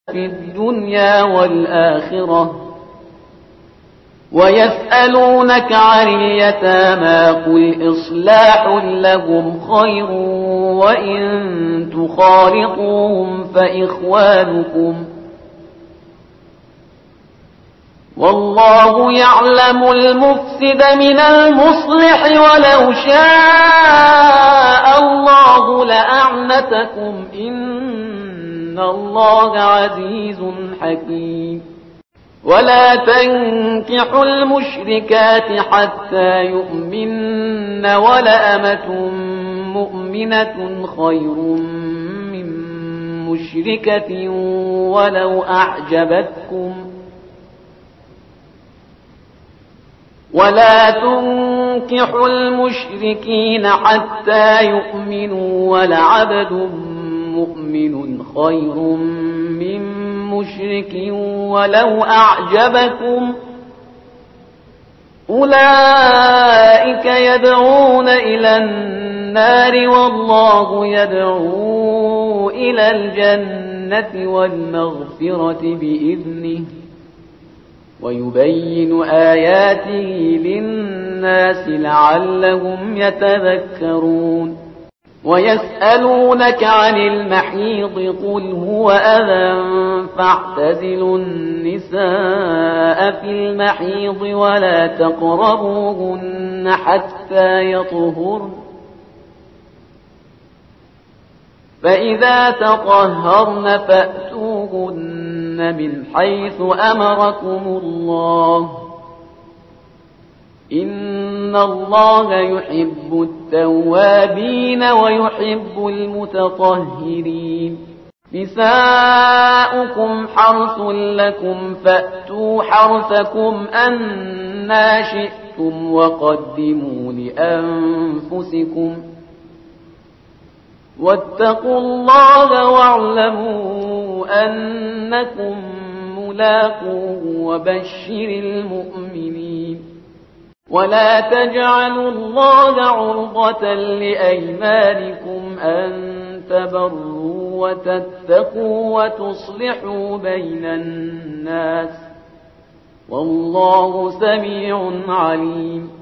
في الدنيا والآخرة ويسألونك عن اليتامى قل إصلاح لهم خير وإن تخالطوهم فإخوانكم والله يعلم المفسد من المصلح ولو شاء الله لأعنتكم إن الله عزيز حكيم ولا تنكحوا المشركات حتى يؤمن ولأمة مؤمنة خير من مشركة ولو أعجبتكم ولا تنكحوا المشركين حتى يؤمنوا ولعبد مؤمن خير من مشرك ولو أعجبكم أولئك يدعون إلى النار والله يدعو إلى الجنة والمغفرة بإذنه ويبين آياته للناس لعلهم يتذكرون ويسألونك عن المحيض قل هو أذى فاعتزلوا النساء في المحيض ولا تقربوهن حتى يطهرن فإذا تطهرن فأتوهن من حيث أمركم الله إن الله يحب التوابين ويحب المتطهرين نساؤكم حرث لكم فأتوا حرثكم أنى شئتم وقدموا لأنفسكم واتقوا الله واعلموا أنكم ملاقوه وبشر المؤمنين ولا تجعلوا الله عرضة لأيمانكم أن تبروا وتتقوا وتصلحوا بين الناس والله سميع عليم